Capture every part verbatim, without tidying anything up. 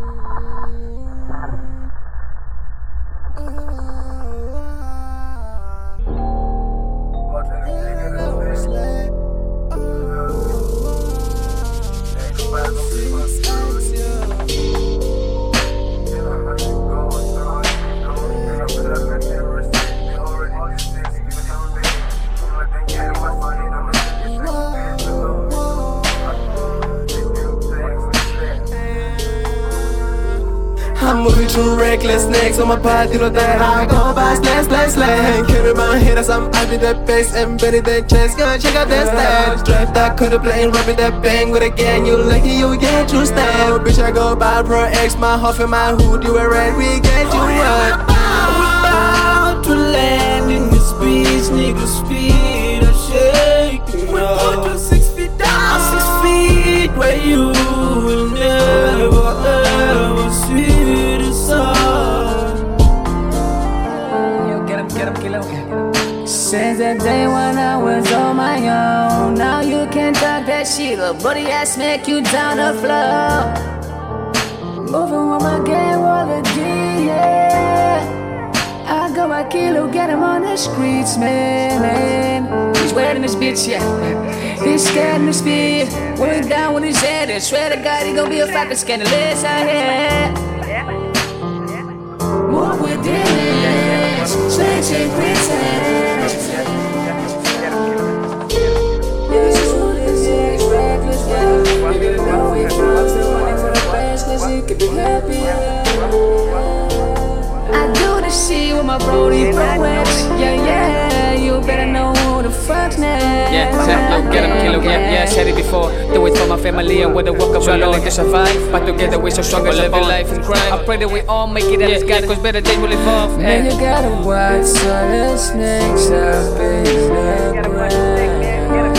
I'm moving too reckless, next on my pod, you know that I go by slang, slang, slang. Carry my head as I'm hyping that bass, embedded that chest, gonna check out that stats. Drive that contemplating, rapping that bang with a gang, you lucky you get you stab. Bitch, I go by Pro X, my huff and my hood, you a red, we get you up. We about to land in this beach, nigga, speed, I shake it. We put you six feet down, six feet where you will never ever see. Since the day when I was on my own, now you can talk that shit, little buddy, I smack you down the floor. Moving with my gang, all the G, yeah. I go a kilo, get him on the streets, man, man. He's wearing this bitch, yeah. He's scared in the speed. When we down with his head, and swear to God, he gon' be a fucking scandalous out here. Move with this, snakes and princess. This is who this is, reckless, yeah. You gotta know we drugs and money for the best, cause he could be happy, yeah. I do this shit with my brody, Pro X, yeah, yeah. You better know who the fuck's next. Yeah, yo, get him, kilo, yeah, yeah, I said it before. Do it for my family and with the work of alone to survive. But together we're so strong as living life in crime. I pray that we all make it and it's God, cause better days will evolve. Man, you gotta watch all the snakes up in the ground.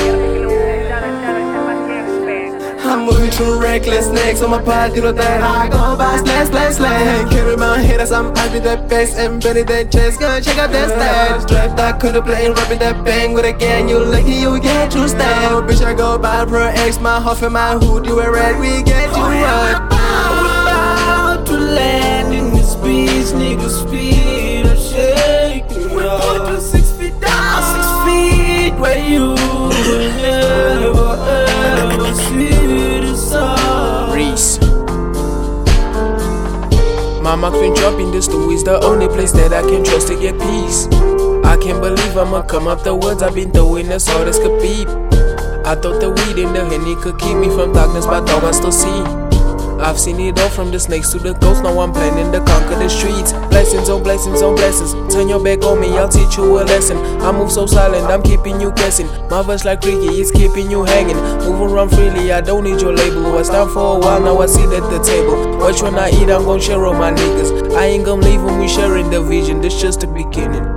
I'm moving too reckless, next on my pod, you know that I go by slang, slang, slang. Carry my head as I'm hyping that bass, embedded that chest, gonna check out that stats. Drive that contemplating, rapping that bang with a gang, you lucky you get you stab. Bitch, I go by Pro X, my huff and my hood, you a red, we get you up. We about to land in this beach, nigga, speed, I shake it. We put you six feet down, six feet where you will never ever see. Reese. My mark's been dropping, the stool is the only place that I can trust to get peace. I can't believe I'ma come up the woods, I've been throwing as hard as could be. I thought the weed in the Henny could keep me from darkness, but dog I still see. I've seen it all from the snakes to the ghosts, now I'm planning to conquer the streets. Blessings on blessings on blessings, turn your back on me, I'll teach you a lesson. I move so silent, I'm keeping you guessing. My verse like Ricky, it's keeping you hanging. Move around freely, I don't need your label. Was down for a while, now I sit at the table. What when I eat, I'm gon' share all my niggas. I ain't gon' leave when we sharing the vision, this just the beginning.